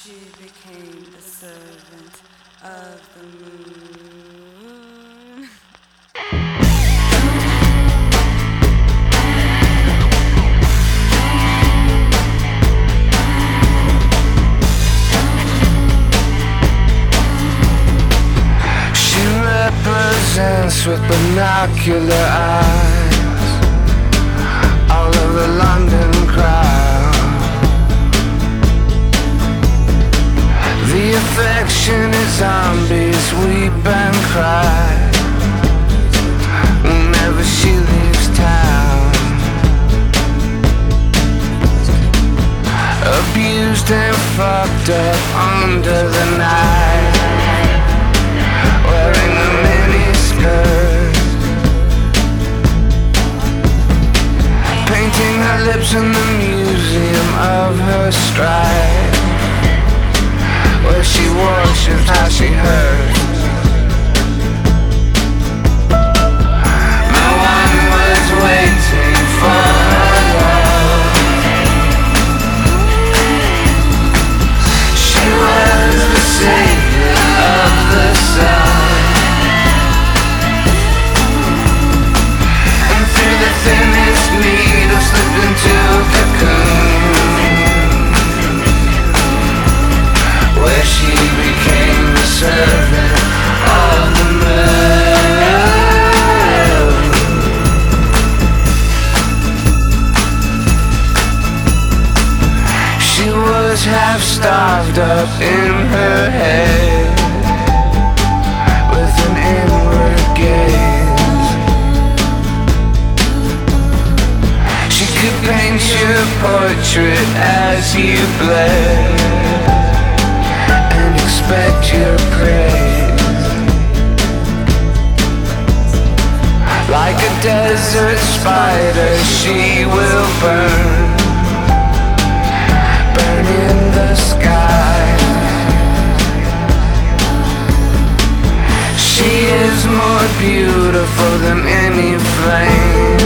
She became the servant of the moon. She represents with binocular eyes all of the London crowd. The affectionate zombies weep and cry whenever she leaves town. Abused and fucked up under the night, wearing a mini skirt, painting her lips in the museum of her stride, where she worshipped how she hurt. No one was waiting for her love. She was the savior of the sun, and through the thinnest needle slipped into a cocoon, where she became the servant of the moon. She was half starved up in her head, with an inward gaze. She could paint your portrait as you bled and expect your praise. Like a desert spider, she will burn in the sky. She is more beautiful than any flame